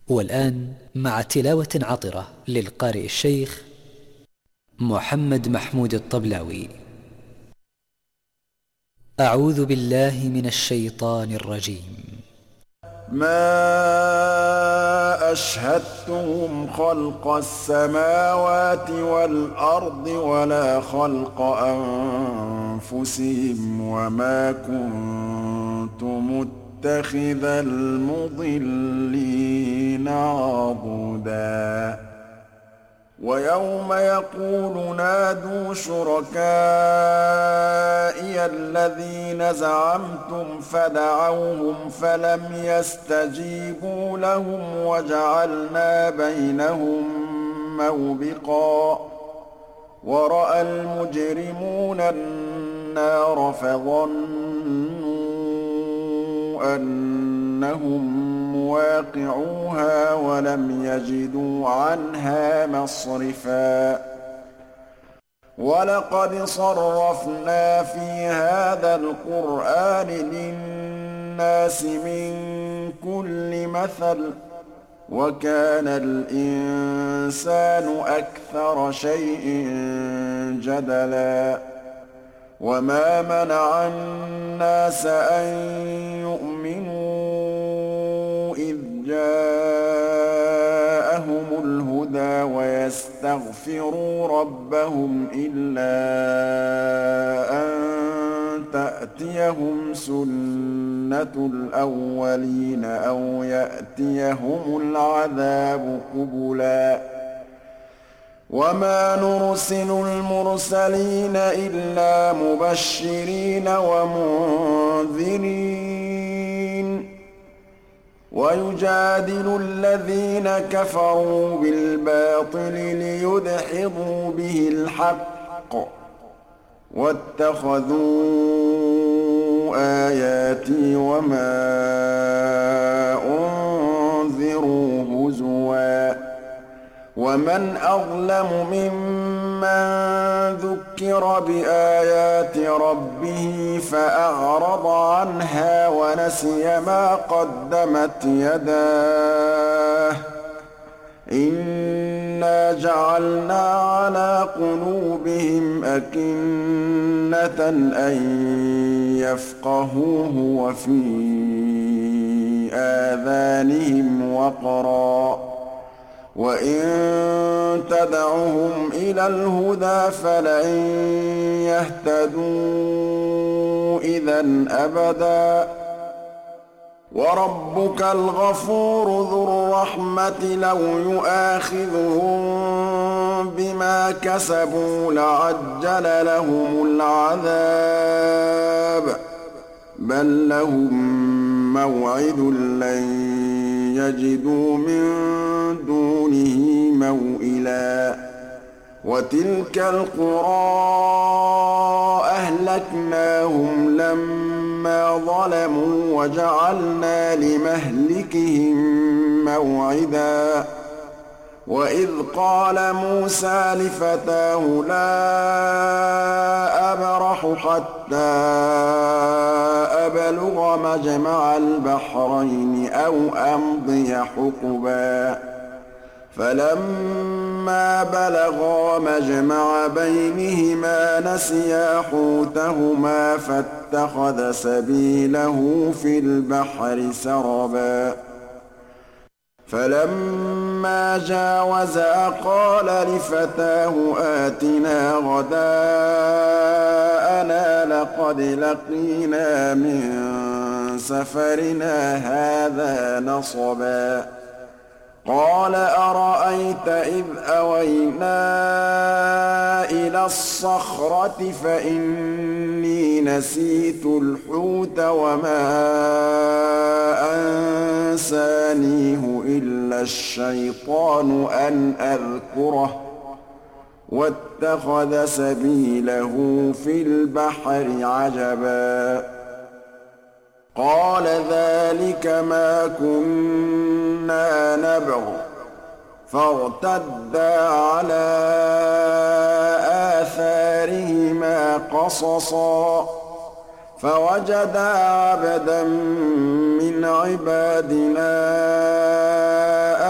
والآن مع تلاوة عطرة للقارئ الشيخ محمد محمود الطبلاوي. أعوذ بالله من الشيطان الرجيم. ما أشهدتهم خلق السماوات والأرض ولا خلق أنفسهم وما كنت متخذ المضلين عضدا ويوم يقول نادوا شركائي الذين زعمتم فدعوهم فلم يستجيبوا لهم وجعلنا بينهم موبقا ورأى المجرمون النار فظنوا أنهم مواقعوها ولم يجدوا عنها مصرفا ولقد صرفنا في هذا القرآن للناس من كل مثل وكان الإنسان أكثر شيء جدلا وما منع الناس أن يؤمنوا إذ جاءهم الهدى ويستغفروا ربهم إلا أن تأتيهم سنة الأولين أو يأتيهم العذاب قبلا وما نرسل المرسلين إلا مبشرين ومنذرين ويجادل الذين كفروا بالباطل ليدحضوا به الحق واتخذوا آياتي وما أنذروا هزوا ومن أظلم ممن ذكر بآيات ربه فأعرض عنها ونسي ما قدمت يداه إنا جعلنا على قلوبهم أكنة أن يفقهوه وفي آذانهم وقرا وإن تدعهم إلى الهدى فلن يهتدوا إذًا أبداً وربك الغفور ذو الرحمة لو يؤاخذهم بما كسبوا لعجل لهم العذاب بل لهم موعد لن يجدوا من دونه موئلا وتلك القرى أهلكناهم لما ظلموا وجعلنا لمهلكهم موعدا وإذ قال موسى لفتاه لا أبرح حتى أبلغ مجمع البحرين أو أمضي حقبا فلما بلغا مجمع بينهما نسيا حوتهما فاتخذ سبيله في البحر سربا فلما جاوزا قال لفتاه آتنا غداءنا لقد لقينا من سفرنا هذا نصبا قال أرأيت إذ أوينا إلى الصخرة فإني نسيت الحوت وما أنسانيه إلا الشيطان أن أذكره واتخذ سبيله في البحر عجبا قال ذلك ما كنا نبغ فارتدا على آثارهما قصصا فوجدا عبدا من عبادنا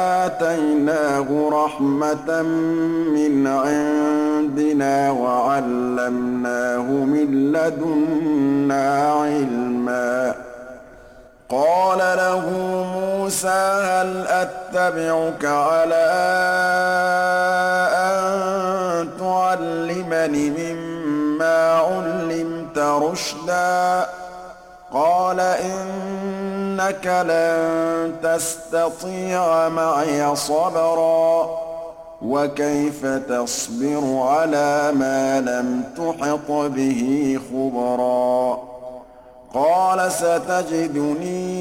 آتَيْنَاهُ رَحْمَةً مِّنْ عِندِنَا وَعَلَّمْنَاهُ مِن لَّدُنَّا عِلْمًا. قَالَ له موسى هل أتبعك على أن تعلمني مما علمت رشدا قال إنك لن تستطيع معي صبرا وكيف تصبر على ما لم تحط به خبرا قال ستجدني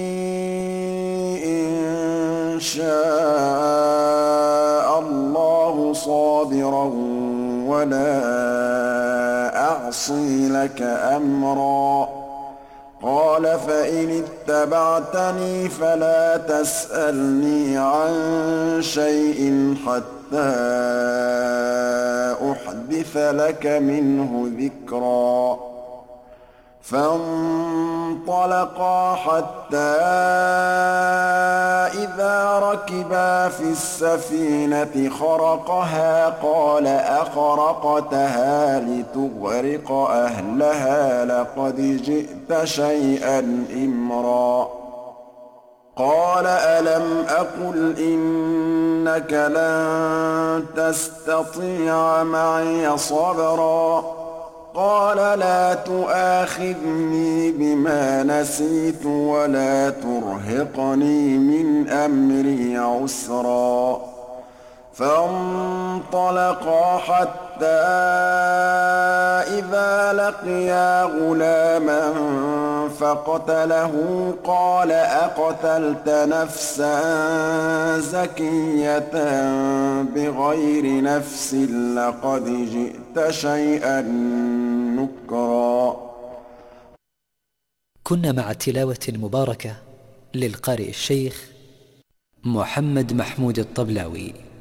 إن شاء الله صابرا ولا أعصي لك أمرا قال فإن اتبعتني فلا تسألني عن شيء حتى أحدث لك منه ذكرا فانطلقا حتى إذا ركبا في السفينة خرقها قال أخرقتها لتغرق أهلها لقد جئت شيئا إمرا قال ألم أقل إنك لن تستطيع معي صبرا قال لا تؤاخذني بما نسيت ولا ترهقني من أمري عسرا فانطلقا حتى إذا لقيا غلاما فقتله قال أقتلت نفسا زكية بغير نفس لقد جئت شيئا نكرا. كنا مع تلاوة مباركة للقارئ الشيخ محمد محمود الطبلاوي.